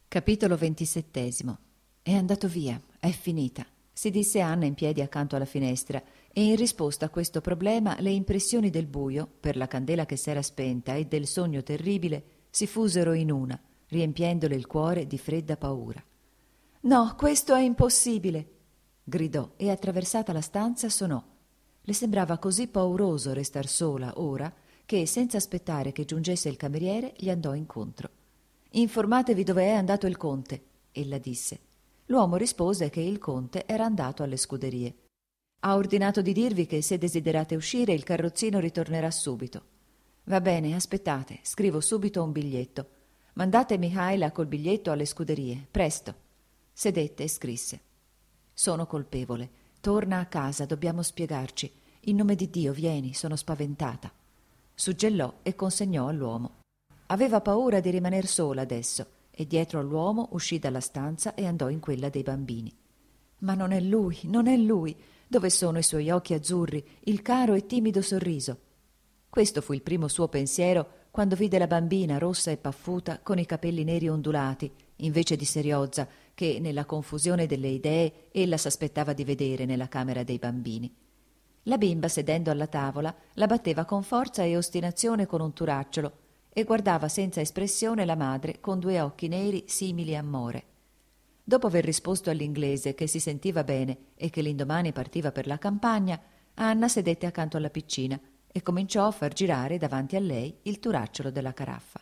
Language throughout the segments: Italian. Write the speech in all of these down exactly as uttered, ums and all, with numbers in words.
Capitolo ventisettesimo. È andato via, è finita, si disse Anna in piedi accanto alla finestra, e in risposta a questo problema le impressioni del buio, per la candela che s'era spenta, e del sogno terribile si fusero in una, riempiendole il cuore di fredda paura. «No, questo è impossibile!» gridò, e attraversata la stanza sonò. Le sembrava così pauroso restar sola ora che, senza aspettare che giungesse il cameriere, gli andò incontro. «Informatevi dove è andato il conte», ella disse. L'uomo rispose che il conte era andato alle scuderie. «Ha ordinato di dirvi che se desiderate uscire il carrozzino ritornerà subito». «Va bene, aspettate, scrivo subito un biglietto. Mandate Mihaela col biglietto alle scuderie, presto». Sedette e scrisse. «Sono colpevole. Torna a casa, dobbiamo spiegarci. In nome di Dio, vieni, sono spaventata». Suggellò e consegnò all'uomo. Aveva paura di rimaner sola adesso, e dietro all'uomo uscì dalla stanza e andò in quella dei bambini. Ma non è lui, non è lui. Dove sono i suoi occhi azzurri, il caro e timido sorriso? Questo fu il primo suo pensiero quando vide la bambina rossa e paffuta con i capelli neri ondulati, invece di Seriozza, che nella confusione delle idee ella s'aspettava di vedere nella camera dei bambini. La bimba, sedendo alla tavola, la batteva con forza e ostinazione con un turacciolo e guardava senza espressione la madre con due occhi neri simili a more. Dopo aver risposto all'inglese che si sentiva bene e che l'indomani partiva per la campagna, Anna sedette accanto alla piccina e cominciò a far girare davanti a lei il turacciolo della caraffa.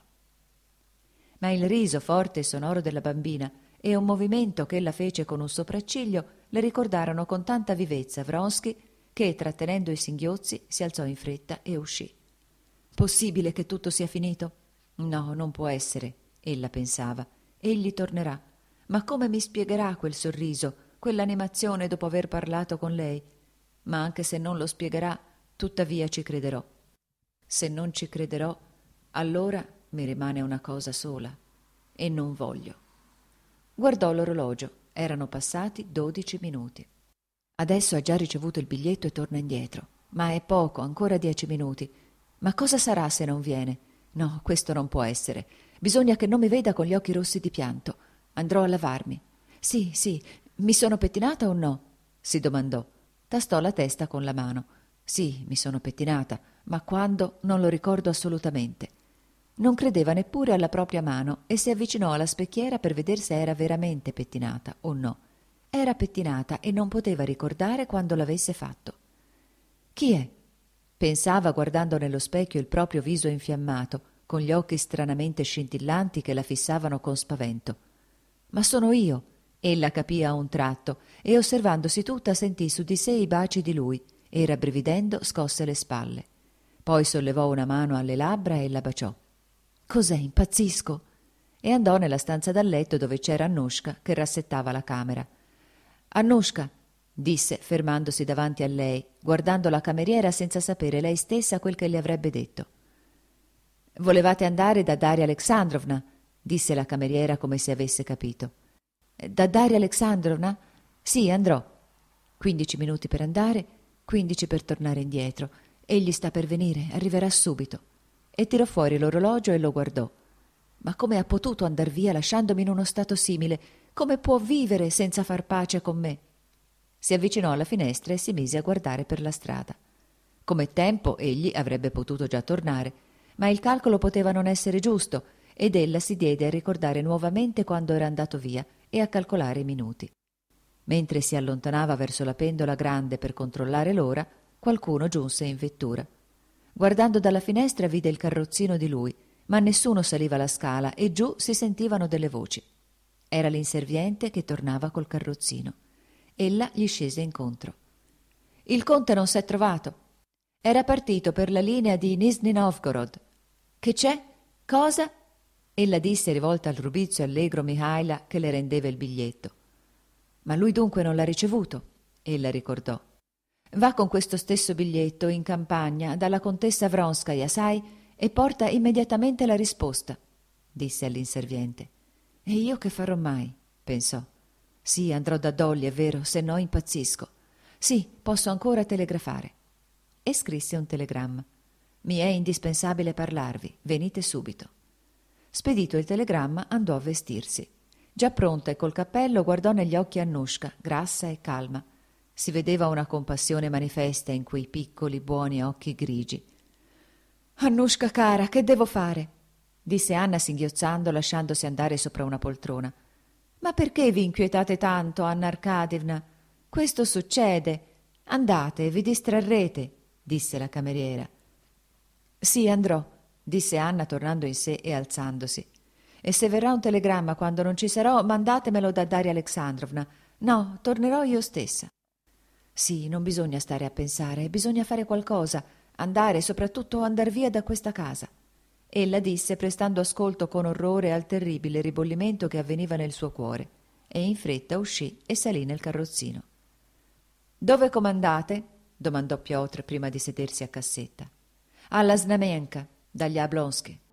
Ma il riso forte e sonoro della bambina e un movimento che ella fece con un sopracciglio le ricordarono con tanta vivezza Vronsky che, trattenendo i singhiozzi, si alzò in fretta e uscì. «Possibile che tutto sia finito? No, non può essere», ella pensava. «Egli tornerà. Ma come mi spiegherà quel sorriso, quell'animazione dopo aver parlato con lei? Ma anche se non lo spiegherà, tuttavia ci crederò. Se non ci crederò, allora mi rimane una cosa sola, e non voglio». Guardò l'orologio. Erano passati dodici minuti. «Adesso ha già ricevuto il biglietto e torna indietro. Ma è poco, ancora dieci minuti. Ma cosa sarà se non viene? No, questo non può essere. Bisogna che non mi veda con gli occhi rossi di pianto. Andrò a lavarmi. Sì, sì, mi sono pettinata o no?» si domandò. Tastò la testa con la mano. «Sì, mi sono pettinata, ma quando non lo ricordo assolutamente». Non credeva neppure alla propria mano e si avvicinò alla specchiera per vedere se era veramente pettinata o no. Era pettinata e non poteva ricordare quando l'avesse fatto. «Chi è?» pensava guardando nello specchio il proprio viso infiammato, con gli occhi stranamente scintillanti che la fissavano con spavento. «Ma sono io», ella capì a un tratto, e osservandosi tutta sentì su di sé i baci di lui, e rabbrividendo scosse le spalle. Poi sollevò una mano alle labbra e la baciò. «Cos'è, impazzisco?» E andò nella stanza da letto dove c'era Annushka che rassettava la camera. «Annushka», disse fermandosi davanti a lei, guardando la cameriera senza sapere lei stessa quel che le avrebbe detto. «Volevate andare da Daria Alexandrovna?» disse la cameriera come se avesse capito. «Da Daria Alexandrovna? Sì, andrò. Quindici minuti per andare, quindici per tornare indietro. Egli sta per venire, arriverà subito». E tirò fuori l'orologio e lo guardò. «Ma come ha potuto andar via lasciandomi in uno stato simile? Come può vivere senza far pace con me?» Si avvicinò alla finestra e si mise a guardare per la strada. Come tempo egli avrebbe potuto già tornare, ma il calcolo poteva non essere giusto, ed ella si diede a ricordare nuovamente quando era andato via e a calcolare i minuti. Mentre si allontanava verso la pendola grande per controllare l'ora, qualcuno giunse in vettura. Guardando dalla finestra vide il carrozzino di lui, ma nessuno saliva la scala e giù si sentivano delle voci. Era l'inserviente che tornava col carrozzino. Ella gli scese incontro. «Il conte non s'è trovato. Era partito per la linea di Nizhny Novgorod». «Che c'è? Cosa?» ella disse rivolta al rubizzo e allegro Mihaela che le rendeva il biglietto. «Ma lui dunque non l'ha ricevuto?» ella ricordò. «Va con questo stesso biglietto in campagna dalla contessa Vronskaya, sai, e porta immediatamente la risposta», disse all'inserviente. «E io che farò mai?» pensò. «Sì, andrò da Dolly, è vero, se no impazzisco. Sì, posso ancora telegrafare». E scrisse un telegramma. «Mi è indispensabile parlarvi, venite subito». Spedito il telegramma, andò a vestirsi. Già pronta e col cappello guardò negli occhi Annushka, grassa e calma. Si vedeva una compassione manifesta in quei piccoli, buoni occhi grigi. «Annushka cara, che devo fare?» disse Anna singhiozzando, lasciandosi andare sopra una poltrona. «Ma perché vi inquietate tanto, Anna Arkadievna? Questo succede. Andate, vi distrarrete», disse la cameriera. «Sì, andrò», disse Anna tornando in sé e alzandosi. «E se verrà un telegramma quando non ci sarò, mandatemelo da Daria Alexandrovna. No, tornerò io stessa». «Sì, non bisogna stare a pensare, bisogna fare qualcosa, andare, soprattutto andar via da questa casa». Ella disse, prestando ascolto con orrore al terribile ribollimento che avveniva nel suo cuore, e in fretta uscì e salì nel carrozzino. «Dove comandate?» domandò Piotr prima di sedersi a cassetta. «Alla Znamenka, dagli Ablonske».